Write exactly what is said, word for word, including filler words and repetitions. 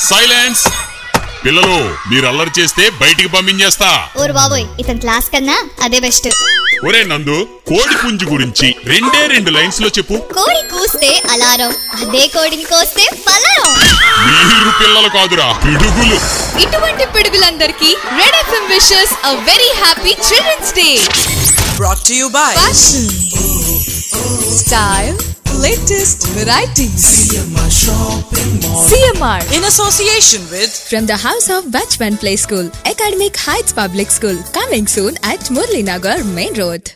Silence. పిల్లలు మీరు అల్లరి చేస్తే బయటికి పంపించేస్తా. ఓరు బాబోయ్, ఇతని క్లాస్ కన్నా అదే బెస్ట్. ఒరే నందు, కోడి పుంజు గురించి రెండే రెండు లైన్స్ లో చెప్పు. కోడి కూస్తే అలారం, అదే కోడిని కోస్తే పలారం. మీరు పిల్లలు కాదురా, పిడుగులు. ఇటువంటి పిడుగులందరికీ Red FM wishes a very happy children's day. Brought to you by Fashion, style, latest varieties. C M R Shopping Mall. C M R in association with from the House of Bachman Play School, Academic Heights Public School, coming soon at Murli Nagar Main Road.